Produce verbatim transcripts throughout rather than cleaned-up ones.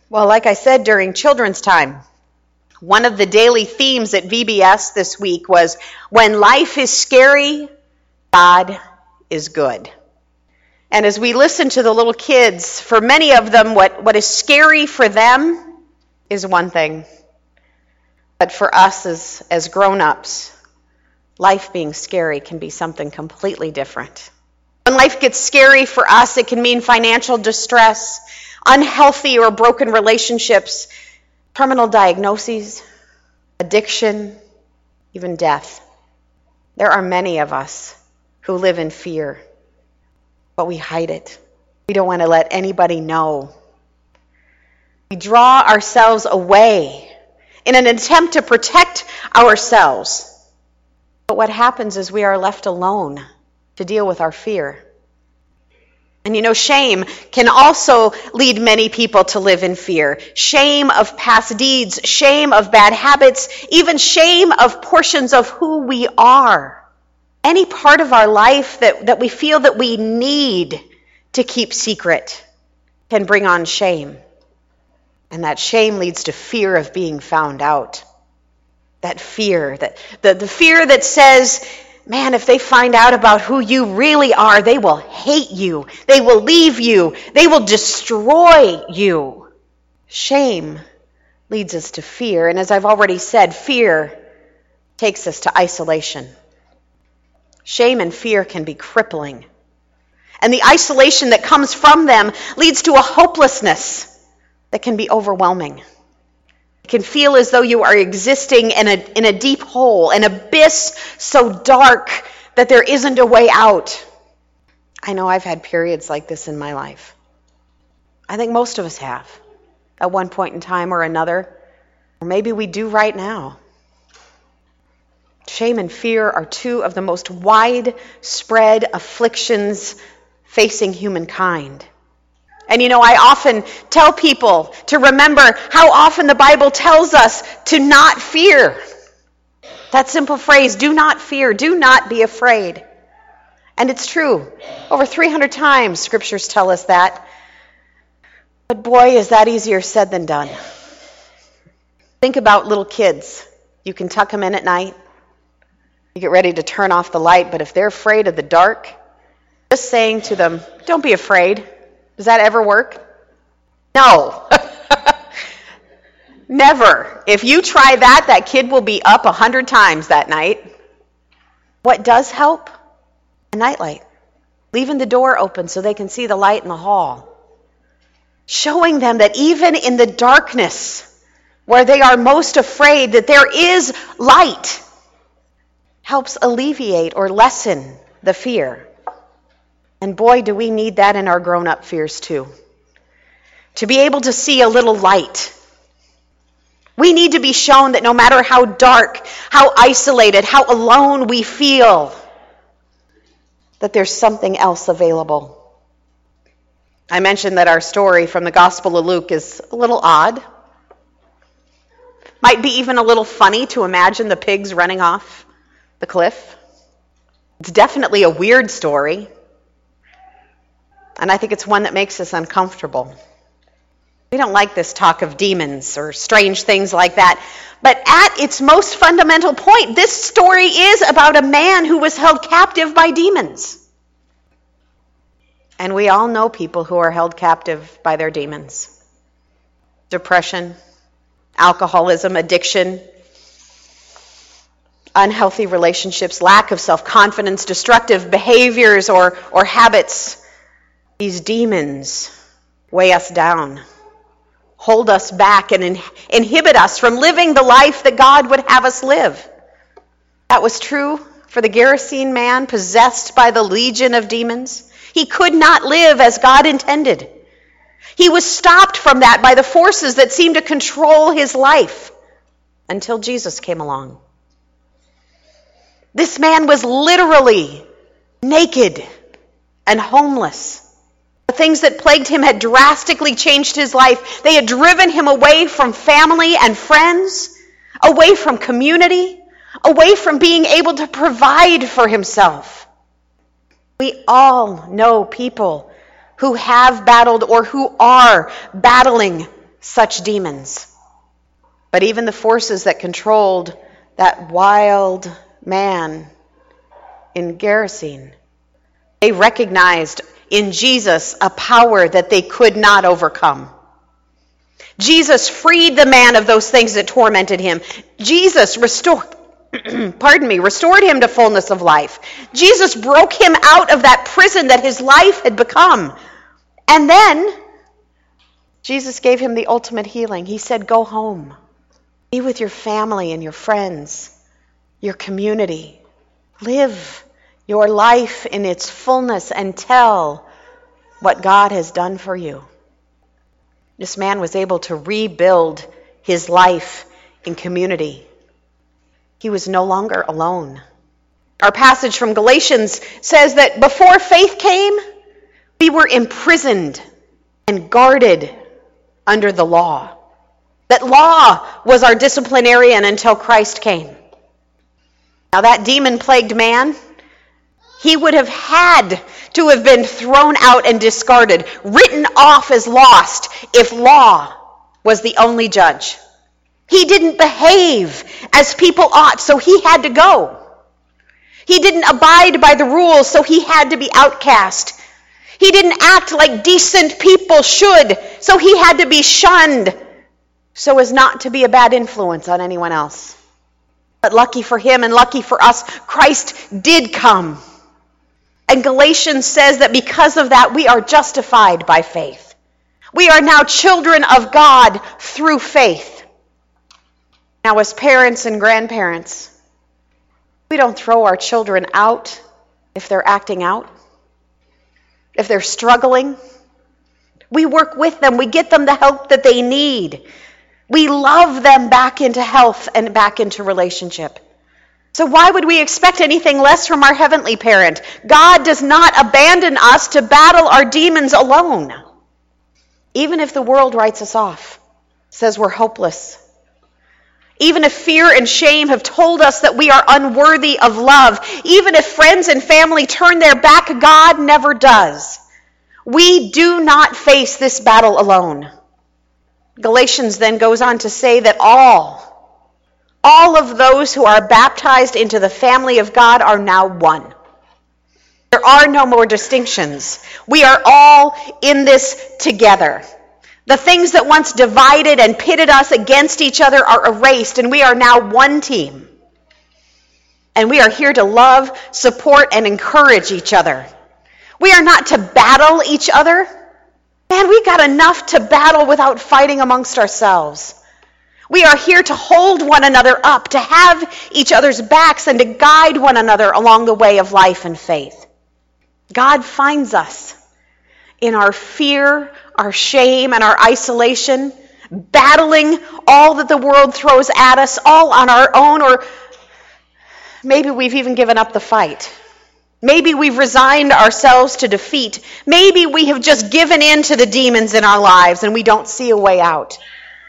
Well, like I said during children's time, one of the daily themes at V B S this week was, when life is scary, God is good. And as we listen to the little kids, for many of them, what, what is scary for them is one thing. But for us as, as grown-ups, life being scary can be something completely different. When life gets scary for us, it can mean financial distress, unhealthy or broken relationships, terminal diagnoses, addiction, even death. There are many of us who live in fear, but we hide it. We don't want to let anybody know. We draw ourselves away in an attempt to protect ourselves. But what happens is we are left alone to deal with our fear. And you know, shame can also lead many people to live in fear. Shame of past deeds, shame of bad habits, even shame of portions of who we are. Any part of our life that, that we feel that we need to keep secret can bring on shame. And that shame leads to fear of being found out. That fear, that the, the fear that says, man, if they find out about who you really are, they will hate you. They will leave you. They will destroy you. Shame leads us to fear. And as I've already said, fear takes us to isolation. Shame and fear can be crippling. And the isolation that comes from them leads to a hopelessness that can be overwhelming. It can feel as though you are existing in a, in a deep hole, an abyss so dark that there isn't a way out. I know I've had periods like this in my life. I think most of us have, at one point in time or another, or maybe we do right now. Shame and fear are two of the most widespread afflictions facing humankind. And you know, I often tell people to remember how often the Bible tells us to not fear. That simple phrase, do not fear, do not be afraid. And it's true. Over three hundred times scriptures tell us that. But boy, is that easier said than done. Think about little kids. You can tuck them in at night. You get ready to turn off the light, but if they're afraid of the dark, just saying to them, don't be afraid. Does that ever work? No. Never. If you try that, that kid will be up a hundred times that night. What does help? A nightlight. Leaving the door open so they can see the light in the hall. Showing them that even in the darkness, where they are most afraid, that there is light, helps alleviate or lessen the fear. And boy, do we need that in our grown-up fears too. To be able to see a little light. We need to be shown that no matter how dark, how isolated, how alone we feel, that there's something else available. I mentioned that our story from the Gospel of Luke is a little odd. Might be even a little funny to imagine the pigs running off the cliff. It's definitely a weird story. And I think it's one that makes us uncomfortable. We don't like this talk of demons or strange things like that. But at its most fundamental point, this story is about a man who was held captive by demons. And we all know people who are held captive by their demons. Depression, alcoholism, addiction, unhealthy relationships, lack of self-confidence, destructive behaviors or, or habits. These demons weigh us down, hold us back, and in, inhibit us from living the life that God would have us live. That was true for the Gerasene man possessed by the legion of demons. He could not live as God intended. He was stopped from that by the forces that seemed to control his life until Jesus came along. This man was literally naked and homeless. The things that plagued him had drastically changed his life. They had driven him away from family and friends, away from community, away from being able to provide for himself. We all know people who have battled or who are battling such demons. But even the forces that controlled that wild man in Gerasene, they recognized in Jesus a power that they could not overcome. Jesus freed the man of those things that tormented him. Jesus restored, pardon me, restored him to fullness of life. Jesus broke him out of that prison that his life had become. And then Jesus gave him the ultimate healing. He said, go home. Be with your family and your friends, your community. Live your life in its fullness and tell what God has done for you. This man was able to rebuild his life in community. He was no longer alone. Our passage from Galatians says that before faith came, we were imprisoned and guarded under the law. That law was our disciplinarian until Christ came. Now that demon-plagued man, he would have had to have been thrown out and discarded, written off as lost, if law was the only judge. He didn't behave as people ought, so he had to go. He didn't abide by the rules, so he had to be outcast. He didn't act like decent people should, so he had to be shunned, so as not to be a bad influence on anyone else. But lucky for him and lucky for us, Christ did come. And Galatians says that because of that, we are justified by faith. We are now children of God through faith. Now, as parents and grandparents, we don't throw our children out if they're acting out, if they're struggling. We work with them. We get them the help that they need. We love them back into health and back into relationship. So why would we expect anything less from our heavenly parent? God does not abandon us to battle our demons alone. Even if the world writes us off, says we're hopeless. Even if fear and shame have told us that we are unworthy of love. Even if friends and family turn their back, God never does. We do not face this battle alone. Galatians then goes on to say that all, all of those who are baptized into the family of God are now one. There are no more distinctions. We are all in this together. The things that once divided and pitted us against each other are erased, and we are now one team. And we are here to love, support, and encourage each other. We are not to battle each other. Man, we've got enough to battle without fighting amongst ourselves. We are here to hold one another up, to have each other's backs, and to guide one another along the way of life and faith. God finds us in our fear, our shame, and our isolation, battling all that the world throws at us, all on our own, or maybe we've even given up the fight. Maybe we've resigned ourselves to defeat. Maybe we have just given in to the demons in our lives and we don't see a way out.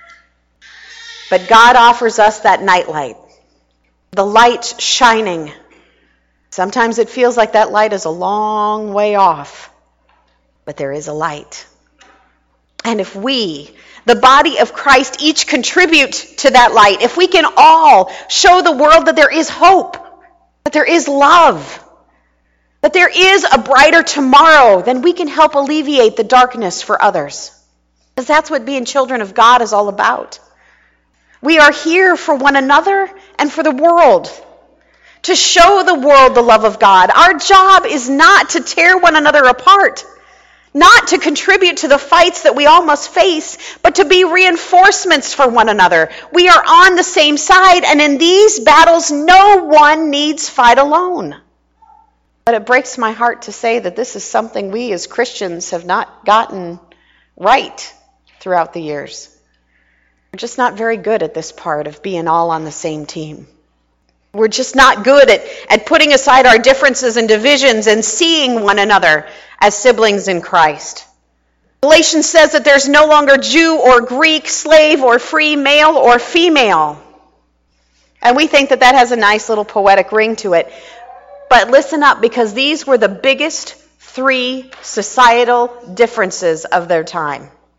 But God offers us that nightlight, the light shining. Sometimes it feels like that light is a long way off, but there is a light. And if we, the body of Christ, each contribute to that light, if we can all show the world that there is hope, that there is love, that there is a brighter tomorrow, then we can help alleviate the darkness for others. Because that's what being children of God is all about. We are here for one another and for the world, to show the world the love of God. Our job is not to tear one another apart, not to contribute to the fights that we all must face, but to be reinforcements for one another. We are on the same side, and in these battles, no one needs fight alone. But it breaks my heart to say that this is something we as Christians have not gotten right throughout the years. We're just not very good at this part of being all on the same team. We're just not good at, at putting aside our differences and divisions and seeing one another as siblings in Christ. Galatians says that there's no longer Jew or Greek, slave or free, male or female. And we think that that has a nice little poetic ring to it. But listen up, because these were the biggest three societal differences of their time.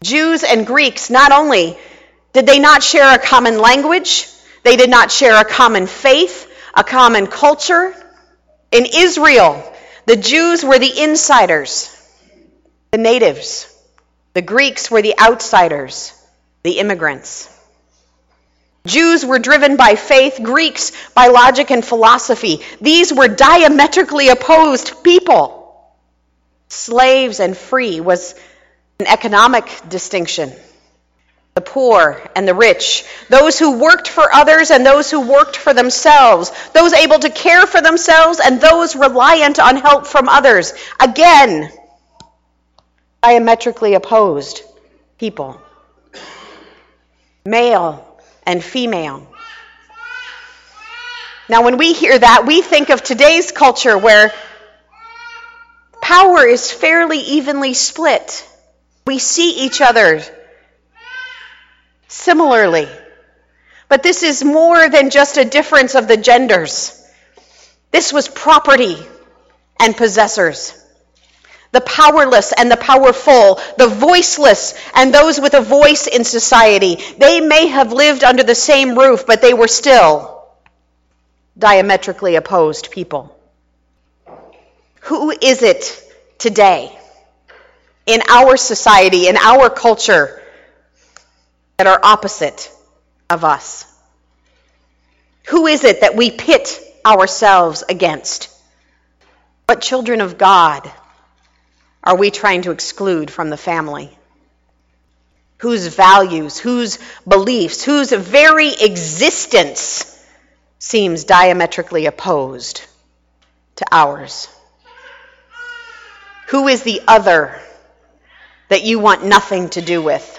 Jews and Greeks, not only did they not share a common language, they did not share a common faith, a common culture. In Israel, the Jews were the insiders, the natives. The Greeks were the outsiders, the immigrants. Jews were driven by faith, Greeks by logic and philosophy. These were diametrically opposed people. Slaves and free was an economic distinction. The poor and the rich, those who worked for others and those who worked for themselves, those able to care for themselves and those reliant on help from others. Again, diametrically opposed people. Male and female. Now, when we hear that, we think of today's culture where power is fairly evenly split. We see each other similarly. But this is more than just a difference of the genders. This was property and possessors. The powerless and the powerful, the voiceless and those with a voice in society. They may have lived under the same roof, but they were still diametrically opposed people. Who is it today in our society, in our culture, that are opposite of us? Who is it that we pit ourselves against? What children of God are we trying to exclude from the family? Whose values, whose beliefs, whose very existence seems diametrically opposed to ours? Who is the other that you want nothing to do with?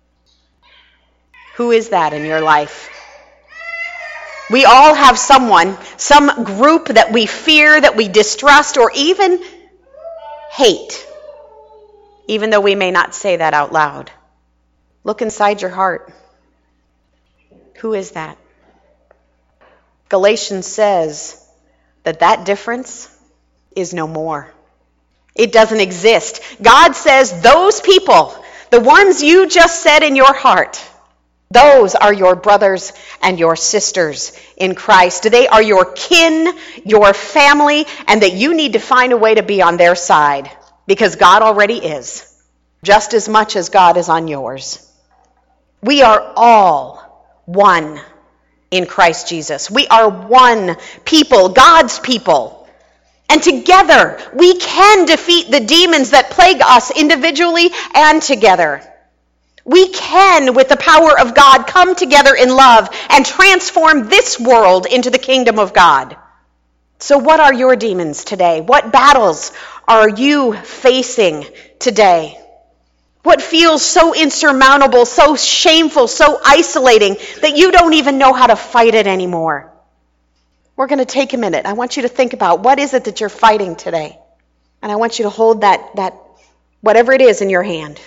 Who is that in your life? We all have someone, some group that we fear, that we distrust, or even hate, even though we may not say that out loud. Look inside your heart. Who is that? Galatians says that that difference is no more. It doesn't exist. God says those people, the ones you just said in your heart, those are your brothers and your sisters in Christ. They are your kin, your family, and that you need to find a way to be on their side, because God already is, just as much as God is on yours. We are all one in Christ Jesus. We are one people, God's people. And together we can defeat the demons that plague us individually and together. We can, with the power of God, come together in love and transform this world into the kingdom of God. So what are your demons today? What battles are you facing today? What feels so insurmountable, so shameful, so isolating that you don't even know how to fight it anymore? We're going to take a minute. I want you to think about what is it that you're fighting today. And I want you to hold that, that whatever it is in your hand.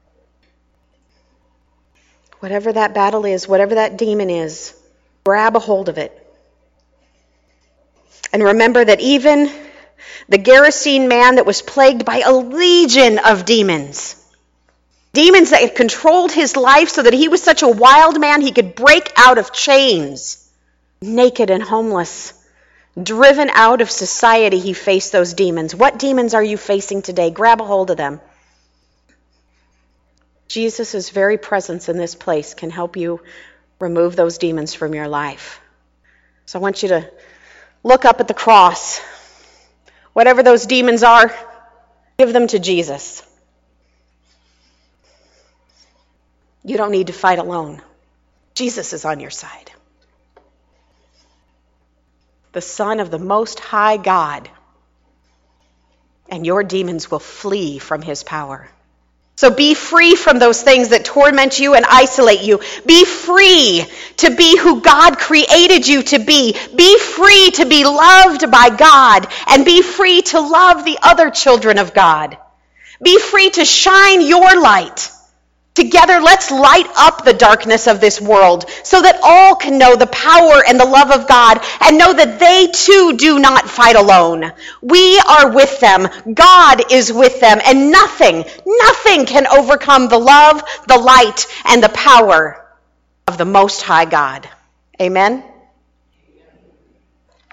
Whatever that battle is, whatever that demon is, grab a hold of it. And remember that even the Gerasene man that was plagued by a legion of demons, demons that had controlled his life so that he was such a wild man he could break out of chains, naked and homeless, driven out of society, he faced those demons. What demons are you facing today? Grab a hold of them. Jesus' very presence in this place can help you remove those demons from your life. So I want you to look up at the cross. Whatever those demons are, give them to Jesus. You don't need to fight alone. Jesus is on your side. The Son of the Most High God. And your demons will flee from his power. So be free from those things that torment you and isolate you. Be free to be who God created you to be. Be free to be loved by God, and be free to love the other children of God. Be free to shine your light Together, let's light up the darkness of this world so that all can know the power and the love of God and know that they too do not fight alone. We are with them. God is with them, and nothing, nothing can overcome the love, the light, and the power of the Most High God. Amen.